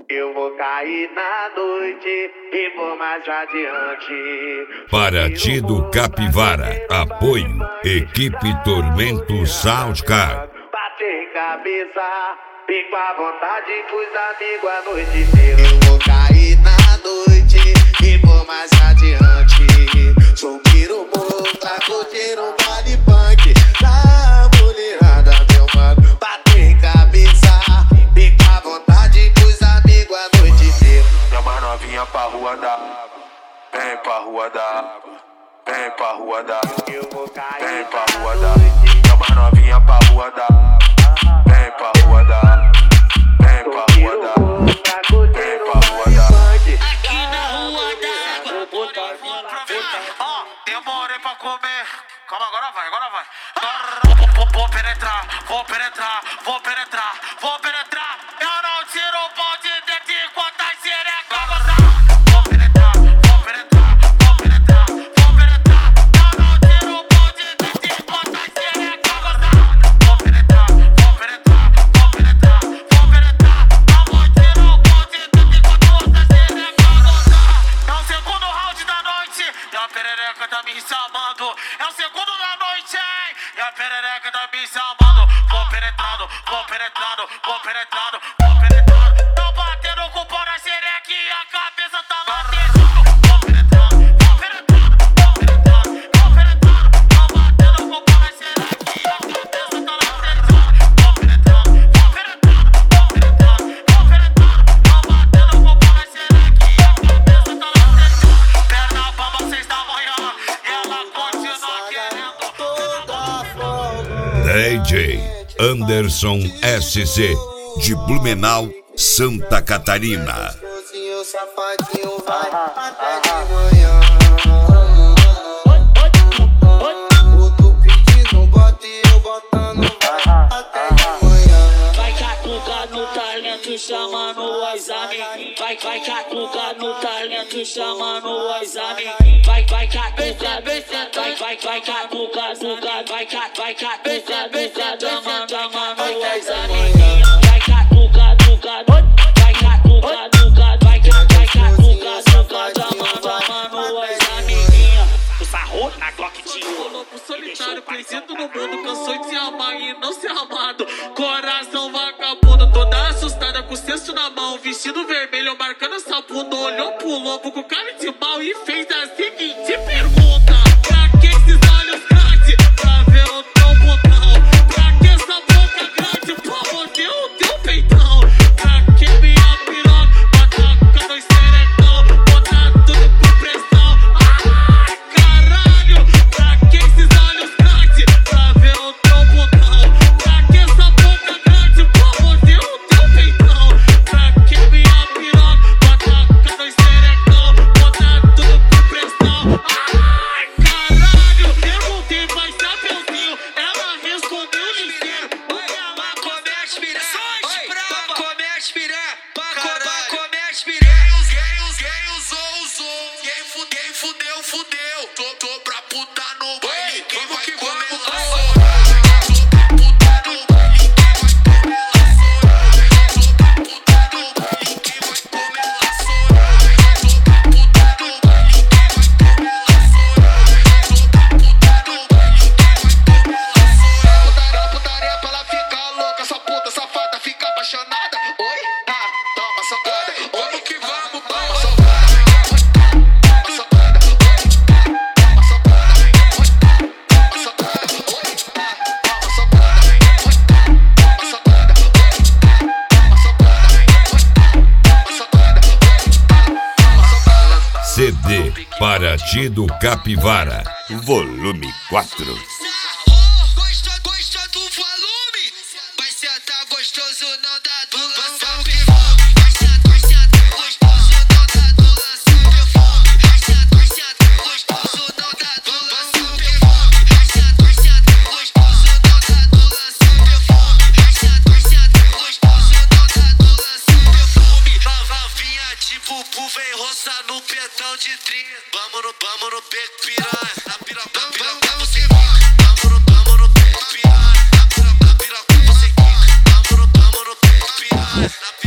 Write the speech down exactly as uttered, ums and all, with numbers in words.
Eu vou cair na noite e vou mais adiante. Paraty do Capivara. Apoio Equipe Tormento Soundcar. Bater cabeça, fico à vontade pros amigos a noite inteira. Eu vou cair na noite e vou mais adiante. Sou um pirobo pra curtir um baile punk. Da mulherada, meu mano. Bater cabeça, fico à vontade pros amigos a noite inteira. Minha mais novinha pra rua da água. Vem pra rua da água. Vem pra rua da água. Vem pra rua da água. Minha mais novinha pra rua da água. Vem pra rua da água. Vem pra rua da água. Vem pra rua da água. Aqui na rua da água. Ó, demorei pra comer. Calma, agora vai, agora vai. Vou, vou penetrar, vou penetrar, vou penetrar, vou penetrar. Eu não tiro o pau de dentro enquanto a xereca gozar. Vou penetrar, vou penetrar, vou penetrar, vou penetrar. Eu não tiro o pau de dentro enquanto a xereca gozar. Vou penetrar, vou penetrar, vou penetrar, vou penetrar. Eu vou tirar o pau de dentro enquanto a xereca gozar. É o segundo round da noite e a perereca tá me chamando. É o segundo da noite, hein? E a perereca tá me chamando. Vou penetrando, vou penetrando, vou penetrando, vou penetrando. Tô batendo com o pau na xereca e a cabeça tá latejando. Vou penetrando, vou penetrando, vou penetrando, vou penetrando. Tô batendo com o pau na xereca e a cabeça tá latejando. Vou penetrando, vou penetrando, vou penetrando, vou penetrando. Tô batendo com o pau na xereca e a cabeça tá latejando. Perna bamba seis da manhã e ela continua querendo. D J Anderson S C de Blumenau, Santa Catarina. O safadinho vai até de manhã. O tu pedindo bota e eu botando vai até de manhã. Vai catucar no talento, chamando o exame. Vai, vai catucar no talento, chamando o exame. Vai, vai catucar, vai, vai, vai catucar, vai, vai catucar, chamando, chamando o exame. Vai catucar, catucar, vai catucar, catucar, vai, vai catucar, catucar, chamando, chamando o exame. O sarro na Glock de ouro. Louco solitário, conhecido no mundo, cansou de se amar e não ser amado. Coração vagabundo, toda assustada com o cesto na mão, vestido vermelho, marcando essa bunda. Olhou pro lobo com cara de mal e fez a seguinte pergunta: pra que esses olhos grandes? Pra ver o teu botão. Pra que essa boca grande? Pra morder o teu peitão. Pra que minha piroca? Botar com dois serecão, botar tudo por pressão. Ai, caralho! Pra que esses olhos grandes? Pra ver o teu botão. Pra que essa boca grande? Pra morder o teu peitão. Pra que minha piroca? Botar com dois serecão, botar tudo por pressão. Ai, caralho! Perguntei, mas chapeuzinho, ela respondeu ligeiro. Ela come as piranhas, pra comer as piranhas, pra comer as piranhas. Quem usou, usou. Quem fudeu, fudeu, fudeu. Tô, tô pra puta no baile, quem vai comer lá sou. Tô pra puta no baile, quem vai comer lá sou. Tô pra puta no baile, quem vai comer lá sou. Tô pra puta no baile, quem vai comer lá sou. Tô pra puta no baile, quem vai comer lá sou. Putaria, putaria pra ela ficar louca, essa puta safada fica apaixonada. Oi? Ah, toma socada. Vamos que vamos, toma socada. Toma socada. Toma socada. Toma socada. Oi? Ah, toma socada. Toma socada. Toma socada. Toma socada. C D Paraty do Capivara, volume quatro. Gosta, gosta do volume? Vai sentar gostoso, não dá dulação. Vai sentar, vai sentar gostoso, não dá dulação. Vai sentar, vai sentar gostoso, não dá dulação. Vai sentar, vai sentar gostoso, não dá dulação. Vai sentar, vai sentar gostoso, não dá dulação. Novinha tipo pu, vem roçar no pentão de trinta. Vamos no, vamos no beco piranha. Na piroca, na piroca você fica. Vamos no, vamos no beco piranha. Na piroca, na piroca você fica. Vamos no, vamos no beco piranha.